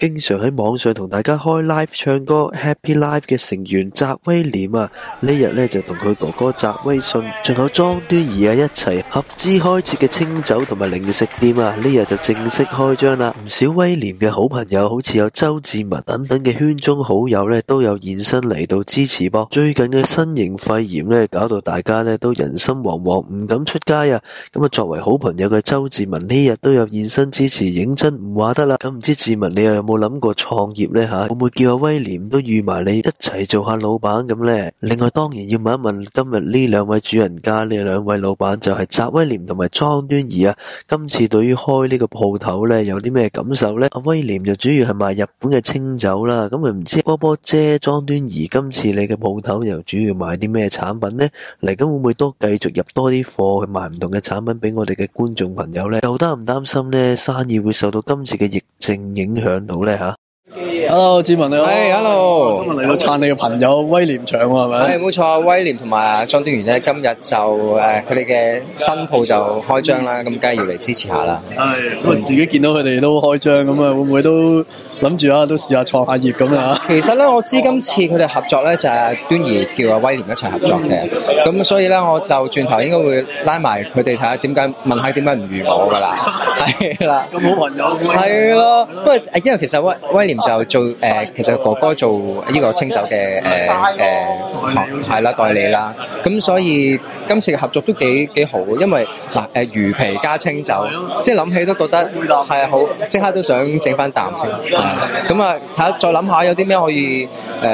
經常喺網上同大家開 live 唱歌 Happy Life 嘅成員澤威廉啊，呢日咧就同佢哥哥澤威信，仲有莊端儀啊一齊合資開設嘅清酒同埋零食店啊，呢日就正式開張啦。唔少威廉嘅好朋友，好似有周志文等等嘅圈中好友咧，都有現身嚟到支持噃。最近嘅新型肺炎咧，搞到大家咧都人心惶惶，唔敢出街啊。咁啊，作為好朋友嘅周志文呢日都有現身支持，認真唔話得啦。咁唔知志文你又有冇諗過創業呢？會唔會叫阿威廉都預埋你一齊做下老闆咁呢？另外當然要問一問今日呢兩位主人家，呢兩位老闆就係澤威廉同埋莊端儀啊。今次對於開呢個鋪頭呢，有啲咩感受呢？阿威廉就主要係賣日本嘅清酒啦，咁唔知波波姐莊端儀今次你嘅鋪頭又主要賣啲咩產品呢？嚟緊會唔會都繼續入多啲貨去賣唔同嘅產品俾我哋嘅觀眾朋友呢？又擔唔擔心呢生意會受到今次嘅疫症影響到呢？吓 ？Hello， 志文你好。 Hello。 今日嚟到撐你嘅朋友威廉場喎，係咪？ 冇錯，威廉同埋莊端儀咧，今日就佢哋嘅新鋪就開張啦，咁梗係要嚟支持下啦。 咁自己見到佢哋都開張咁啊，會唔會都諗住都試下創下業咁啊？ 其實咧，我知今次佢哋合作咧就係端儀叫阿威廉一齊合作嘅，咁所以咧我就轉頭應該會拉埋佢哋睇下點解問下點解唔預我噶啦，係啦。 咁好朋友。 係咯，不過因為其實威廉就做其實哥哥做呢個清酒嘅係啦代理啦，咁所以今次嘅合作都幾好，因為魚皮加清酒，即係諗起都覺得係好，即刻都想整翻啖先。咁啊睇下再諗下有啲咩可以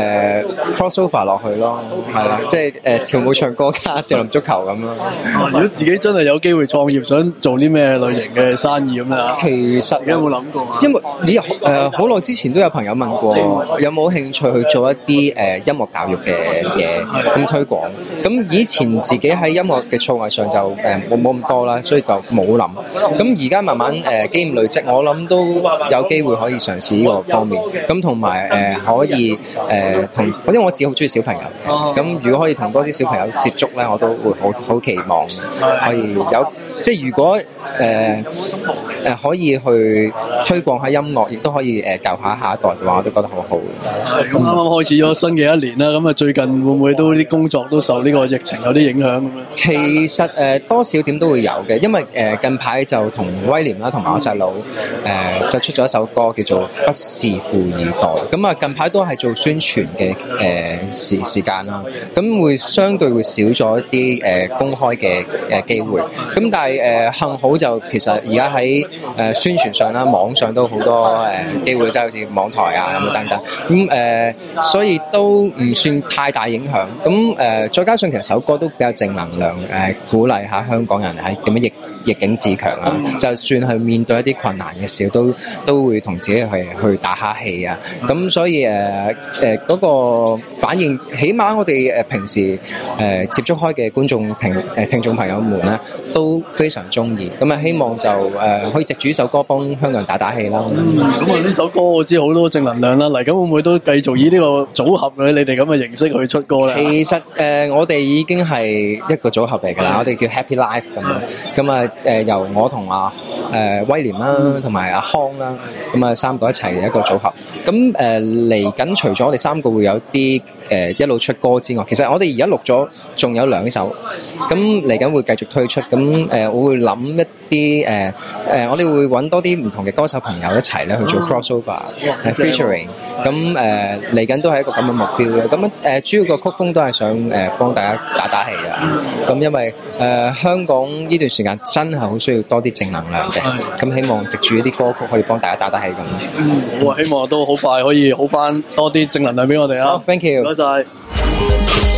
cross over 落去咯，係啦，即係跳舞唱歌加少林足球咁咯。 如果自己真係有機會創業，想做啲咩類型嘅生意咁啊？ 其實有冇諗過啊？ 因為你好耐之前都有朋友問過有冇興趣去做一啲音樂教育嘅嘢咁推廣，咁以前自己喺音樂嘅造詣上就冇咁多啦，所以就冇諗。咁而家慢慢經驗累積，我諗都有機會可以嘗試呢個方面。咁同埋可以因為我自己好中意小朋友，咁如果可以同多啲小朋友接觸咧，我都會好期望可以有，即係如果可以去推廣下音樂，亦都可以教下下一代嘅話，我都覺得好好。 咁啱啱開始咗新嘅一年啦，咁啊最近會唔會都啲工作都受呢個疫情有啲影響咁樣？ 其實多少點都會有嘅，因為近排就同威廉啦，同埋我細佬就出咗一首歌叫做《不是富二代》，咁啊近排都係做宣傳嘅時間啦，咁會相對會少咗一啲公開嘅機會，咁但係幸好就其實而家喺宣傳上啦，網上都好多機會，即係好似網台啊咁等等，咁所以都唔算太大影響。咁再加上其實首歌都比較正能量，鼓勵下香港人係點樣逆境自強啊！就算係面對一啲困難嘅時候，都會同自己去打下氣啊！咁所以嗰個反應，起碼我哋平時接觸開嘅觀眾聽眾朋友們咧，都非常中意。咁啊，希望就可以藉住呢首歌幫香港人打打氣啦。 咁啊，呢首歌我知好多正能量啦。嚟緊會唔會都繼續以呢個組合你哋咁嘅形式去出歌咧？ 其實我哋已經係一個組合嚟㗎啦，我哋叫 Happy Life 咁樣。咁啊由我同威廉啦，同埋阿康啦，咁啊三個一齊一個組合。咁嚟緊除咗我哋三個會有啲一路出歌之外，其實我哋而家錄咗仲有2首，咁嚟緊會繼續推出。咁我會諗一啲我哋會揾多啲唔同嘅歌手朋友一齊咧去做 crossover featuring。咁嚟緊都係一個咁嘅目標咧。咁主要個曲風都係想幫大家打打氣啊。咁因為香港呢段時間真係好需要多啲正能量嘅。咁希望藉住呢啲歌曲可以幫大家打打氣咁。 好啊，希望都好快可以好翻多啲正能量俾我哋啊。 Thank you。 唔該晒。